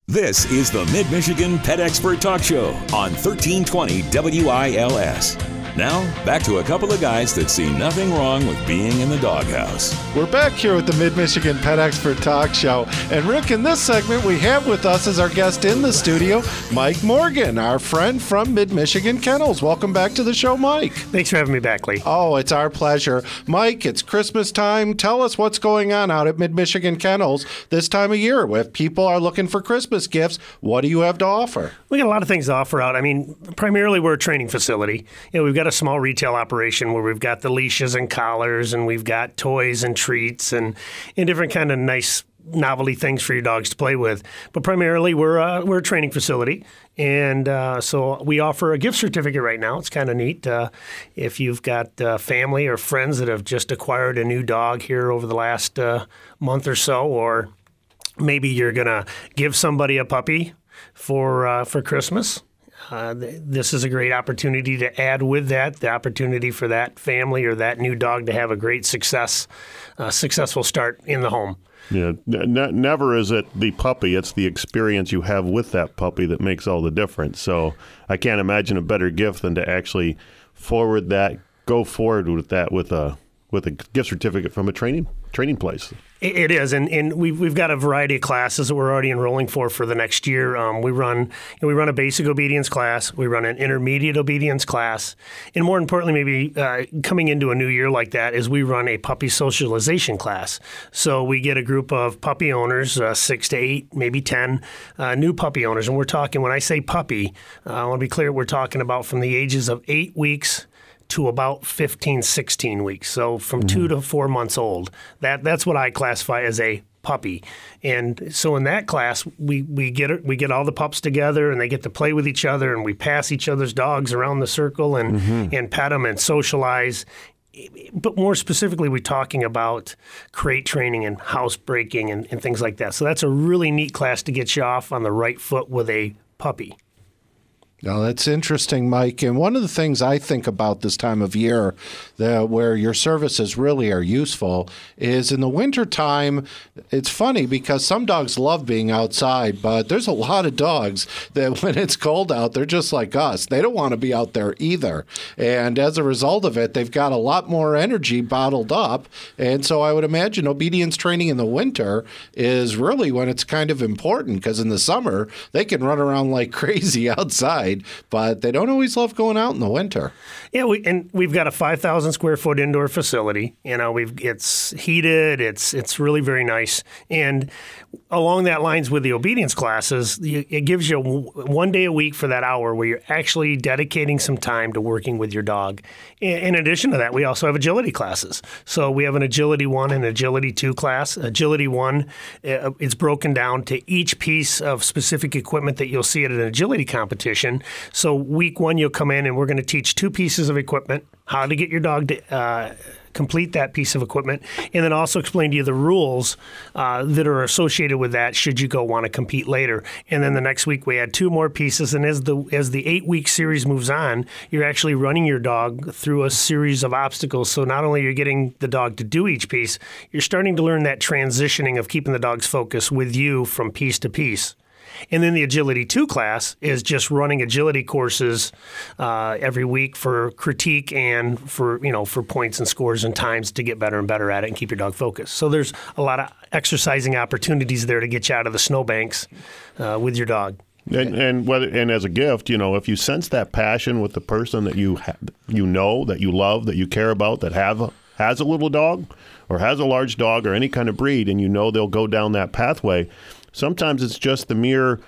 This is the Mid-Michigan Pet Expert Talk Show on 1320 WILS. Now, back to a couple of guys that see nothing wrong with being in the doghouse. We're back here with the Mid-Michigan Pet Expert Talk Show. And Rick, in this segment, we have with us as our guest in the studio, Mike Morgan, our friend from Mid-Michigan Kennels. Welcome back to the show, Mike. Thanks for having me back, Lee. Oh, it's our pleasure. Mike, it's Christmas time. Tell us what's going on out at Mid-Michigan Kennels this time of year. If people are looking for Christmas gifts, what do you have to offer? We got a lot of things to offer out. I mean, primarily we're a training facility. We've got a small retail operation where we've got the leashes and collars, and we've got toys and treats and different kind of nice novelty things for your dogs to play with. But primarily we're a training facility, and so we offer a gift certificate right now. It's kind of neat. If you've got family or friends that have just acquired a new dog here over the last month or so, or maybe you're going to give somebody a puppy for Christmas, this is a great opportunity to add with that, the opportunity for that family or that new dog to have a great successful start in the home. Yeah, never is it the puppy. It's the experience you have with that puppy that makes all the difference. So I can't imagine a better gift than to actually go forward with that with a gift certificate from a training place. It is, and we've got a variety of classes that we're already enrolling for the next year. We run a basic obedience class, we run an intermediate obedience class, and more importantly, maybe coming into a new year like that, is we run a puppy socialization class. So we get a group of puppy owners, 6 to 8, maybe 10 new puppy owners, and we're talking. When I say puppy, I want to be clear. We're talking about from the ages of 8 weeks to about 15, 16 weeks. So from 2 to 4 months old. That's what I classify as a puppy. And so in that class, we get all the pups together, and they get to play with each other, and we pass each other's dogs around the circle and pet them and socialize. But more specifically, we're talking about crate training and house breaking and things like that. So that's a really neat class to get you off on the right foot with a puppy. Now, that's interesting, Mike. And one of the things I think about this time of year where your services really are useful is in the wintertime. It's funny because some dogs love being outside, but there's a lot of dogs that when it's cold out, they're just like us. They don't want to be out there either. And as a result of it, they've got a lot more energy bottled up. And so I would imagine obedience training in the winter is really when it's kind of important, because in the summer, they can run around like crazy outside. But they don't always love going out in the winter. Yeah, we've got a 5,000 square foot indoor facility. It's heated. It's really very nice. And along that lines with the obedience classes, it gives you one day a week for that hour where you're actually dedicating some time to working with your dog. In addition to that, we also have agility classes. So we have an Agility 1 and Agility 2 class. Agility 1, it's broken down to each piece of specific equipment that you'll see at an agility competition. So week 1, you'll come in and we're going to teach 2 pieces of equipment, how to get your dog to complete that piece of equipment, and then also explain to you the rules that are associated with that should you go want to compete later. And then the next week we add 2 more pieces, and as the 8-week series moves on, you're actually running your dog through a series of obstacles. So not only are you getting the dog to do each piece, you're starting to learn that transitioning of keeping the dog's focus with you from piece to piece. And then the Agility 2 class is just running agility courses every week for critique and for points and scores and times to get better and better at it and keep your dog focused. So there's a lot of exercising opportunities there to get you out of the snowbanks with your dog. And as a gift, if you sense that passion with the person that you know, that you love, that you care about, that has a little dog or has a large dog or any kind of breed, and they'll go down that pathway. Sometimes it's just the mere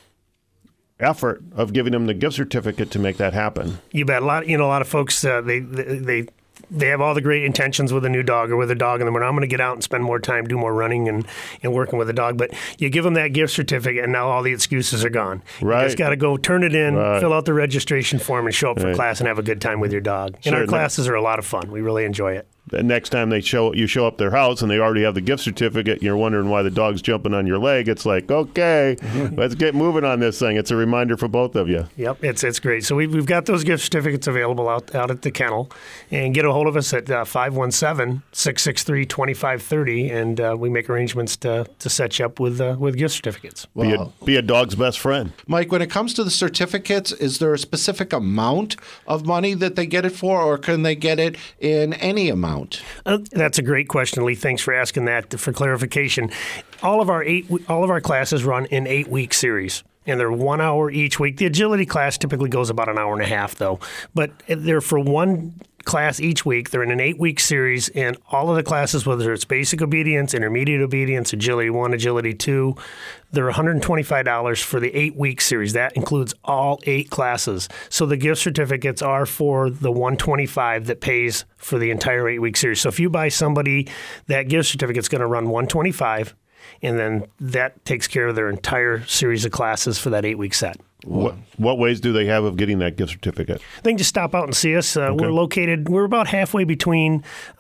effort of giving them the gift certificate to make that happen. You bet. A lot of folks they have all the great intentions with a new dog or with a dog, and then I'm going to get out and spend more time, do more running and working with a dog. But you give them that gift certificate, and now all the excuses are gone. Right. You just got to go turn it in, fill out the registration form, and show up for class and have a good time with your dog. And our classes are a lot of fun. We really enjoy it. the next time you show up their house and they already have the gift certificate, and you're wondering why the dog's jumping on your leg. It's like, okay, let's get moving on this thing. It's a reminder for both of you. Yep, it's great. So we've got those gift certificates available out at the kennel, and get a hold of us at 517-663-2530, and we make arrangements to set you up with gift certificates. Be a dog's best friend. Mike, when it comes to the certificates, is there a specific amount of money that they get it for, or can they get it in any amount? That's a great question, Lee. Thanks for asking that. For clarification, all of our classes run in 8-week series, and they're 1 hour each week. The agility class typically goes about an hour and a half, though, but they're for one class each week. They're in an 8-week series, and all of the classes, whether it's basic obedience, intermediate obedience, agility 1, agility 2, they're $125 for the 8-week series. That includes all 8 classes. So the gift certificates are for the $125 that pays for the entire 8-week series. So if you buy somebody, that gift certificate's going to run $125, and then that takes care of their entire series of classes for that 8-week set. What ways do they have of getting that gift certificate? They can just stop out and see us. We're about halfway between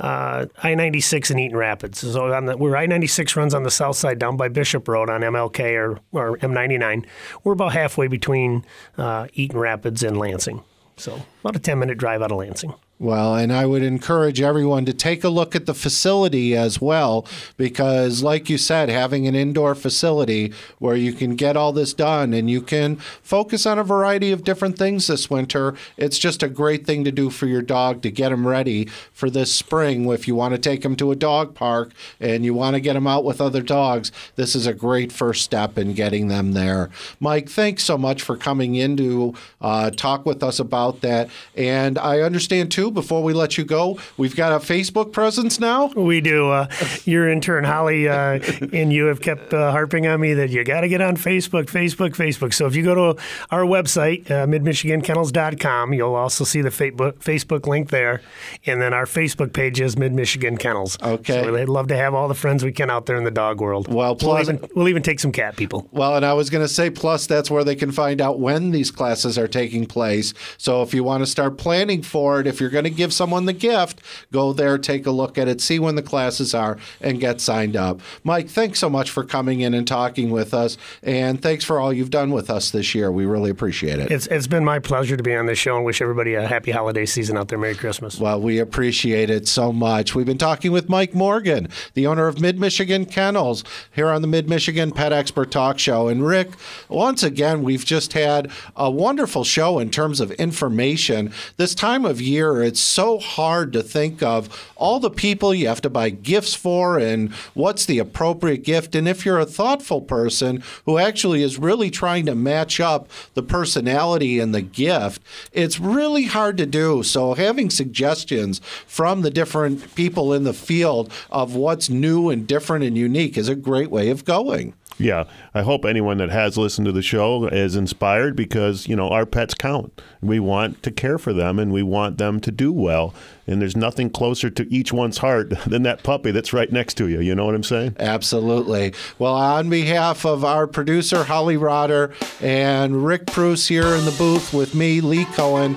I-96 and Eaton Rapids. So where I-96 runs on the south side down by Bishop Road on MLK or M99, we're about halfway between Eaton Rapids and Lansing. So about a 10-minute drive out of Lansing. Well, and I would encourage everyone to take a look at the facility as well, because like you said, having an indoor facility where you can get all this done and you can focus on a variety of different things this winter, it's just a great thing to do for your dog to get him ready for this spring. If you want to take him to a dog park and you want to get him out with other dogs, this is a great first step in getting them there. Mike, thanks so much for coming in to talk with us about that. And I understand, too, before we let you go, we've got a Facebook presence now? We do. Your intern, Holly, and you have kept harping on me that you got to get on Facebook. So if you go to our website, midmichigankennels.com, you'll also see the Facebook link there. And then our Facebook page is Mid-Michigan Kennels. Okay. So we'd love to have all the friends we can out there in the dog world. Well, plus, we'll even take some cat people. Well, and I was going to say, plus that's where they can find out when these classes are taking place. So if you want to start planning for it, if you're going to give someone the gift, go there, take a look at it, see when the classes are, and get signed up. Mike, thanks so much for coming in and talking with us, and thanks for all you've done with us this year. We really appreciate it. It's been my pleasure to be on this show, and wish everybody a happy holiday season out there. Merry Christmas. Well, we appreciate it so much. We've been talking with Mike Morgan, the owner of Mid-Michigan Kennels, here on the Mid-Michigan Pet Expert Talk Show. And Rick, once again, we've just had a wonderful show in terms of information. This time of year, it's so hard to think of all the people you have to buy gifts for and what's the appropriate gift. And if you're a thoughtful person who actually is really trying to match up the personality and the gift, it's really hard to do. So having suggestions from the different people in the field of what's new and different and unique is a great way of going. Yeah, I hope anyone that has listened to the show is inspired, because, our pets count. We want to care for them, and we want them to do well. And there's nothing closer to each one's heart than that puppy that's right next to you. You know what I'm saying? Absolutely. Well, on behalf of our producer, Holly Rotter, and Rick Bruce here in the booth with me, Lee Cohen,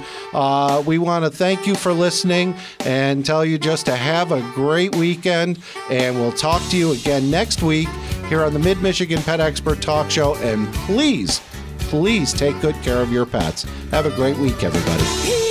we want to thank you for listening and tell you just to have a great weekend. And we'll talk to you again next week here on the Mid-Michigan Pet Expert Talk Show. And please take good care of your pets. Have a great week, everybody.